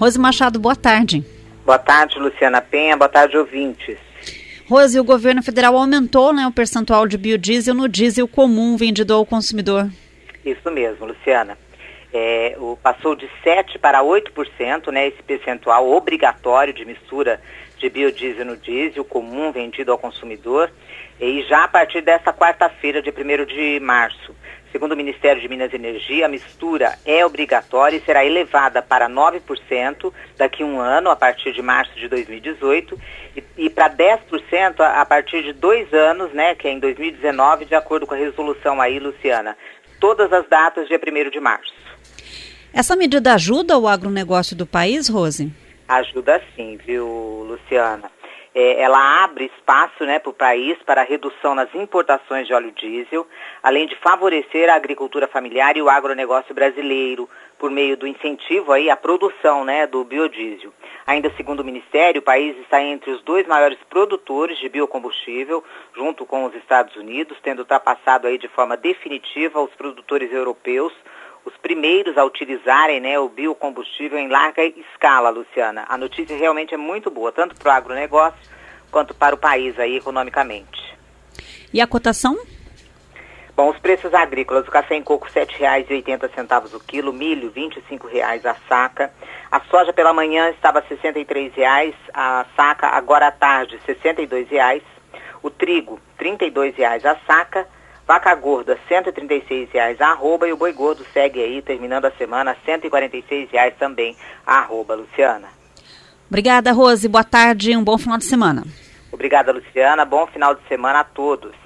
Rose Machado, boa tarde. Boa tarde, Luciana Penha. Boa tarde, ouvintes. Rose, o governo federal aumentou, o percentual de biodiesel no diesel comum vendido ao consumidor. Isso mesmo, Luciana. Passou de 7% para 8%, esse percentual obrigatório de mistura de biodiesel no diesel comum vendido ao consumidor, e já a partir desta quarta-feira, dia 1º de março. Segundo o Ministério de Minas e Energia, a mistura é obrigatória e será elevada para 9% daqui a um ano, a partir de março de 2018, e para 10% a partir de 2 anos, que é em 2019, de acordo com a resolução aí, Luciana. Todas as datas, dia 1º de março. Essa medida ajuda o agronegócio do país, Rose? Ajuda sim, viu, Luciana? Ela abre espaço para o país para a redução nas importações de óleo diesel, além de favorecer a agricultura familiar e o agronegócio brasileiro, por meio do incentivo aí à produção do biodiesel. Ainda segundo o Ministério, o país está entre os 2 maiores produtores de biocombustível, junto com os Estados Unidos, tendo ultrapassado aí de forma definitiva os produtores europeus, os primeiros a utilizarem o biocombustível em larga escala, Luciana. A notícia realmente é muito boa, tanto para o agronegócio quanto para o país aí economicamente. E a cotação? Bom, os preços agrícolas, o café em coco R$ 7,80 o quilo, milho R$ 25,00 a saca. A soja pela manhã estava R$ 63,00 a saca, agora à tarde R$ 62,00. O trigo R$ 32,00 a saca. Vaca gorda, R$ 136,00 a arroba, e o boi gordo segue aí, terminando a semana, R$ 146,00 também a arroba, Luciana. Obrigada, Rose. Boa tarde e um bom final de semana. Obrigada, Luciana. Bom final de semana a todos.